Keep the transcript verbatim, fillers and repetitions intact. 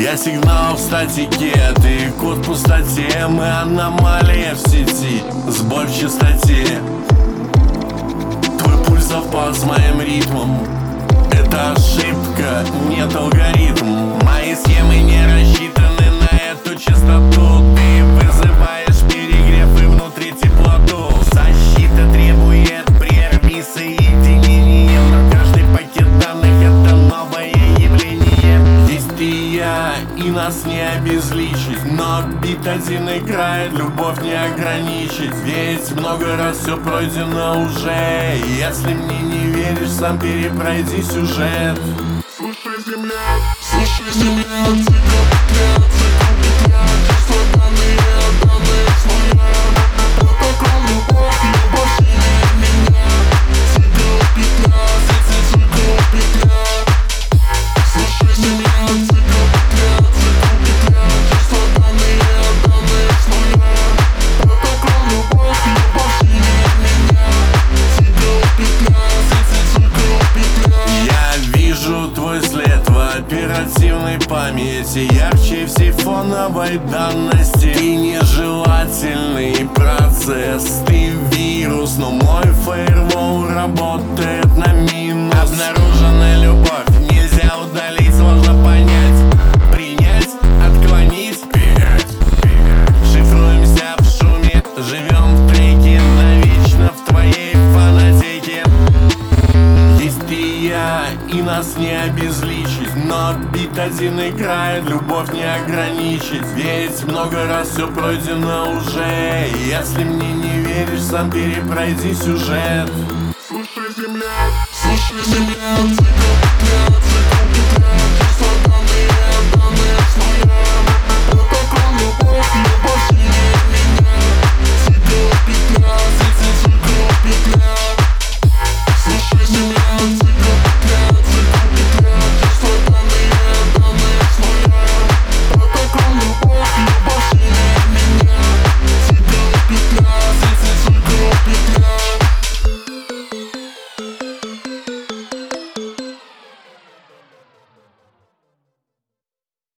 Я сигнал в статике, ты код в пустоте. Мы аномалия в сети, сбой в частоте. Твой пульс совпал с моим ритмом. Это ошибка, нет алгоритм. Мои схемы не рассчитаны на эту частоту. Ты вызываешь перегрев и внутри теплоту. Защита требует прерви соединение, но каждый пакет данных — это новое явление. Здесь ты и я, и нас не обезличить, но бит один играет, любовь не ограничить. Ведь много раз все пройдено уже. Если мне не веришь, сам перепройди сюжет. Слушай, земля, слушай, земля, цикл петля, цикл петля, чувства данные, данные слоя. Протокол любовь, любовь сильнее меня. Цикл петля, цикл петля. Слушай, земля, цикл петля, цикл петля, чувства данные, данные слоя. Протокол любовь, любовь сильнее меня. Цикл петля, цикл петля. Я вижу твой след в оперативной памяти, ярче всей фоновой данности. Ты нежелательный процесс, ты вирус, но мой фаервол работает на минус. Обнаружена любовь, нельзя удалить, сложно понять, принять, отклонить. Вперед, вперед. Шифруемся в шуме, живем в треке, навечно в твоей фанатеке. Есть ты и я, и нас не обезличить, но бит один играет, любовь не ограничить. Ведь много раз все пройдено уже. Если мне не веришь, сам перепройди сюжет. Слушай, земля, слушай, земля, цикл